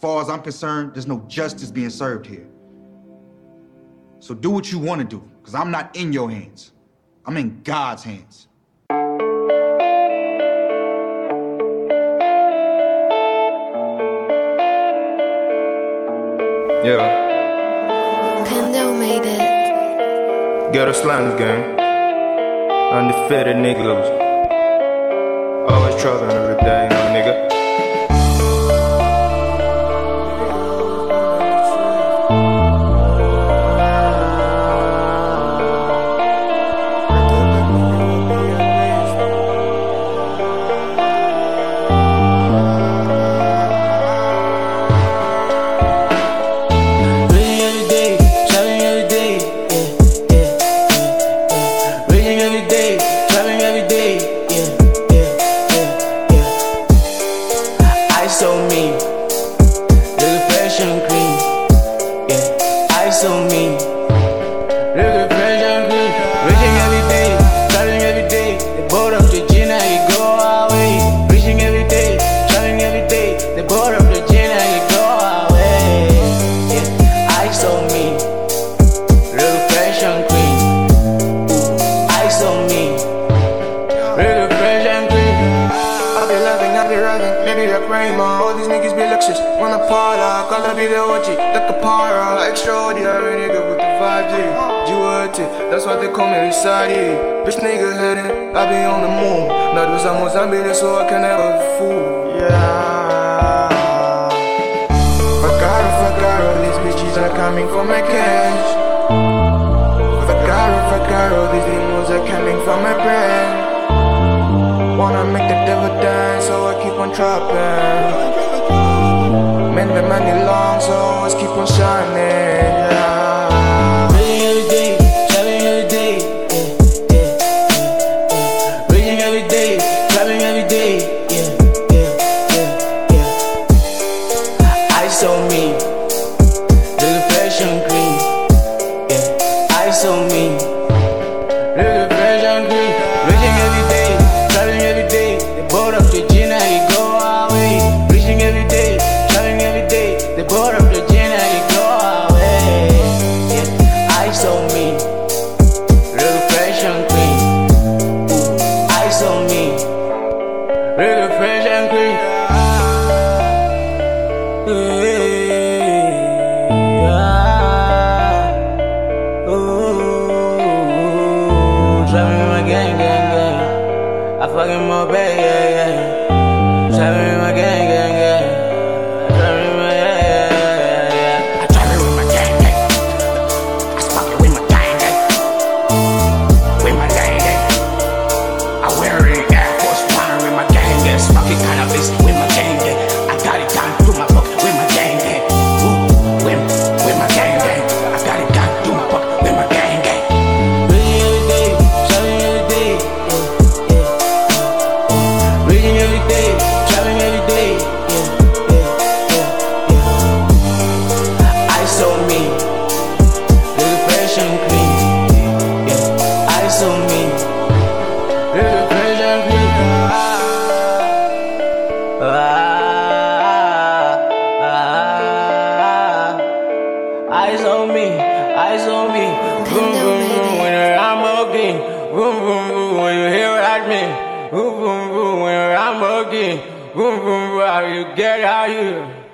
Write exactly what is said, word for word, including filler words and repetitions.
far as I'm concerned, there's no justice being served here. So do what you want to do, because I'm not in your hands. I'm in God's hands. Yeah. Pendo made it. Ghetto Slams gang. Undefeated niggas. Always trouble every day, my nigga. All these niggas be luxus, wanna part out, call up be the O G, like a para, extraordinary nigga with the vibe G. G-word, that's why they call me Risadi. Bitch nigga heading, I be on the moon. Not with some Mozambique, so I can never fool. Yeah. Fuck out, fuck out, all these bitches are coming for my cash. Fuck out, fuck out, all these demons are coming for my brand. Wanna make the devil dance, so I keep on trapping. Man, the money long, so I always keep on shining. Yeah. Breathing every day, traveling every day. Yeah, yeah, yeah. Breathing every day, traveling every day. Yeah, yeah, yeah, yeah. Eyes on me, the depression green. Yeah, eyes on me, the depression green. Breathing every day. Every day, they board up the gin and you go away. Reaching every day, traveling every day. They board up the gin and you go away. Yeah, eyes on me, real fashion queen. Eyes on me, real fashion queen. Yeah. Ooh, traveling with my gang, gang, gang. I fucking more bad, yeah, yeah. Traveling with my gang, gang, gang. Traveling with my, yeah, yeah, yeah, yeah. I travel with my gang, gang. I fucking with my gang, gang. With my gang, gang. I wear it Air Force One with my gang, gang. Smoking cannabis with my gang, gang. I got it down through my book with my gang, gang. Ooh, with, with my gang, gang. I got it down through my book with my gang, gang. Breathing every day, traveling every day. Reading every day, traveling every day. Yeah, yeah, yeah, yeah. Eyes on me, the depression clean. Yeah, eyes on me, the depression clean. Ah, ah, ah. Eyes on me, eyes on me. Boom, boom, boom, when I'm walking. Boom, boom, boom, when you hear at me. Boom, boom, boom, when I'm again. Boom, boom, boom, how you get out here?